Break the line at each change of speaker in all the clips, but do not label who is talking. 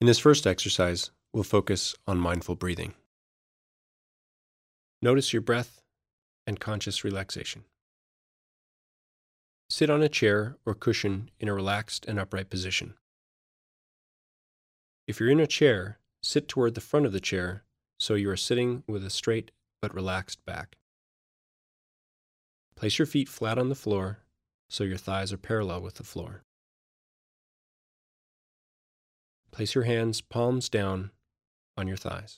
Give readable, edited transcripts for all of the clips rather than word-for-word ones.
In this first exercise, we'll focus on mindful breathing. Notice your breath and conscious relaxation. Sit on a chair or cushion in a relaxed and upright position. If you're in a chair, sit toward the front of the chair so you are sitting with a straight but relaxed back. Place your feet flat on the floor so your thighs are parallel with the floor. Place your hands palms down on your thighs.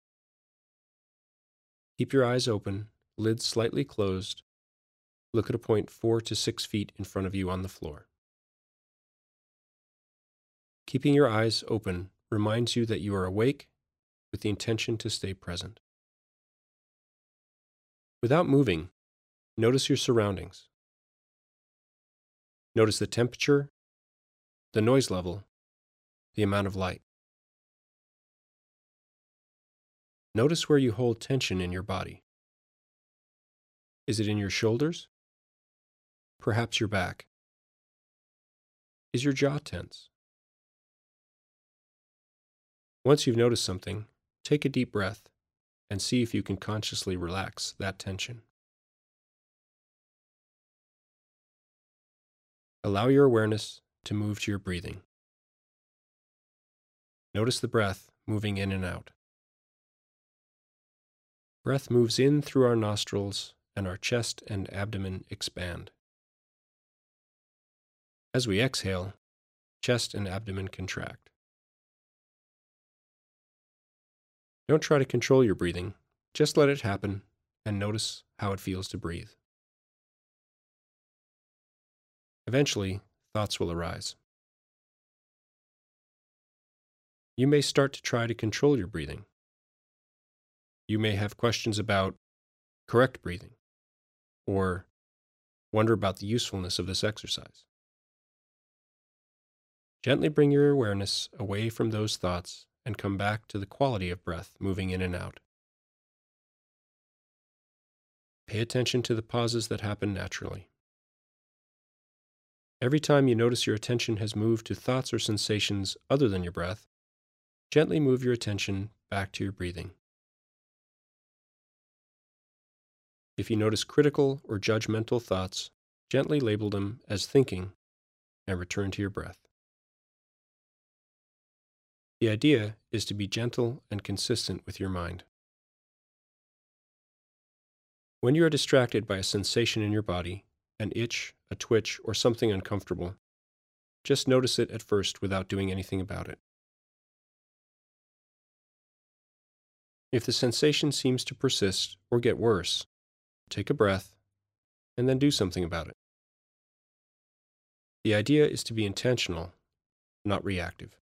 Keep your eyes open, lids slightly closed. Look at a point 4 to 6 feet in front of you on the floor. Keeping your eyes open reminds you that you are awake with the intention to stay present. Without moving, notice your surroundings. Notice the temperature, the noise level, the amount of light. Notice where you hold tension in your body. Is it in your shoulders? Perhaps your back? Is your jaw tense? Once you've noticed something, take a deep breath and see if you can consciously relax that tension. Allow your awareness to move to your breathing. Notice the breath moving in and out. Breath moves in through our nostrils and our chest and abdomen expand. As we exhale, chest and abdomen contract. Don't try to control your breathing, just let it happen and notice how it feels to breathe. Eventually, thoughts will arise. You may start to try to control your breathing. You may have questions about correct breathing, or wonder about the usefulness of this exercise. Gently bring your awareness away from those thoughts and come back to the quality of breath moving in and out. Pay attention to the pauses that happen naturally. Every time you notice your attention has moved to thoughts or sensations other than your breath, gently move your attention back to your breathing. If you notice critical or judgmental thoughts, gently label them as thinking and return to your breath. The idea is to be gentle and consistent with your mind. When you are distracted by a sensation in your body, an itch, a twitch, or something uncomfortable, just notice it at first without doing anything about it. If the sensation seems to persist or get worse, take a breath and then do something about it. The idea is to be intentional, not reactive.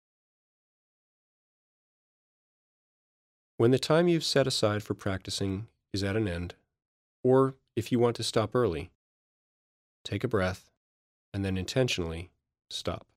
When the time you've set aside for practicing is at an end, or if you want to stop early, take a breath and then intentionally stop.